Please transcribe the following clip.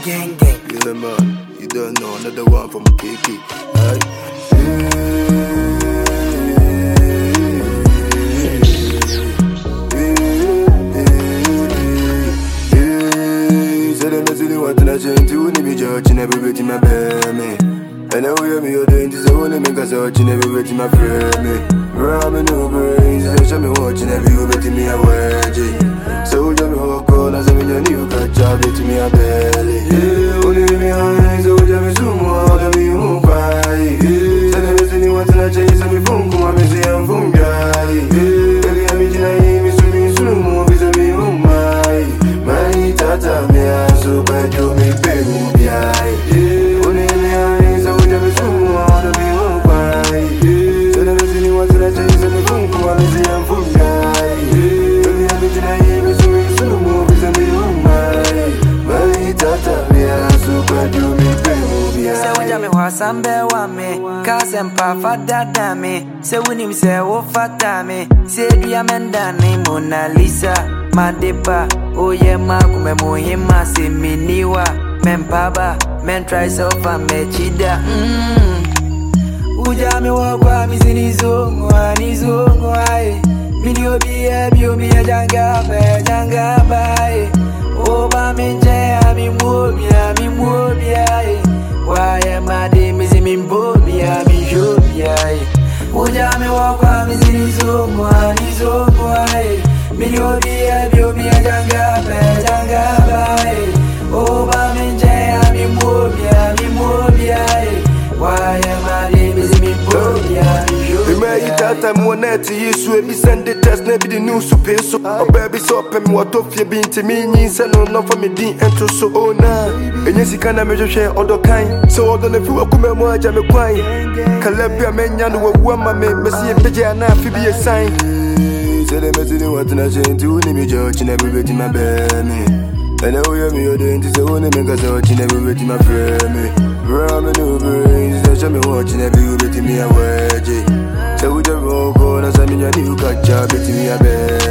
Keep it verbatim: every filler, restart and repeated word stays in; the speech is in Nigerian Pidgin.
gang gang. Yeah man, you don't know another one from K K. Aye. Say them messing what I change to me, judging everybody my baby. And now we are me, you're doing this, I wanna make us watching everybody my friend. Ramming no brains, they show me watching everybody me a wedgie. So tell me how cold as I'm in your new catch up, to me a belly. Yeah, only me eyes, so tell me some more, tell me who cry. Say them messing what I change, so me phone come, I'm missing I'm from guy. Baby, I'm in your me, so me soon move, so me who my. My tata, me a so bad, you me pay me behind. Only me eyes, so tell me some more, tell me who cry. Say them messing what I change, so me phone come, I'm missing I'm from guy. Baby, I'm in your me, so me soon move, so me who my. My tata, me a so bad, you me pay me behind. Say when me was some bear one me, cause I'm pa that me. Say when him say oh fat me, say do ya mendani Mona Lisa, Madepa, oh yeah ma kume muhima se miniwa, men paba, men try so fa me chida. Mm. Uja me wakwa mi sinizo, wanizo ngwae. Milio biye bio mi janga be janga bae. Oba menje ami mobia mi mobia. Why am I de missing me bobia mi jobia? Uja me wakwa mi sinizo, wanizo ngwae. Milio biye bio mi janga be janga bae. Oba menje ami mobia mi mobia. Why am I de missing me bobia mi jobia? That time one night to you, so me send the test, maybe the news to pay so. Oh baby, so pay me what of you been to me, you send no no for me, din and to so oh nah. And yes, you can't measure share other kind. So I don't know if you come more, jam a quine. Calabria men, you know what my man, Messi and Pidgey and I be a sign. Say the message what I change to me, judging everybody my baby. And now you're me, you're doing this, I wanna make us watching everybody my friend. Ramming no brains, they show me watching everybody me a wedgie. So we don't go, as I'm in your new catch up, it's me a bed.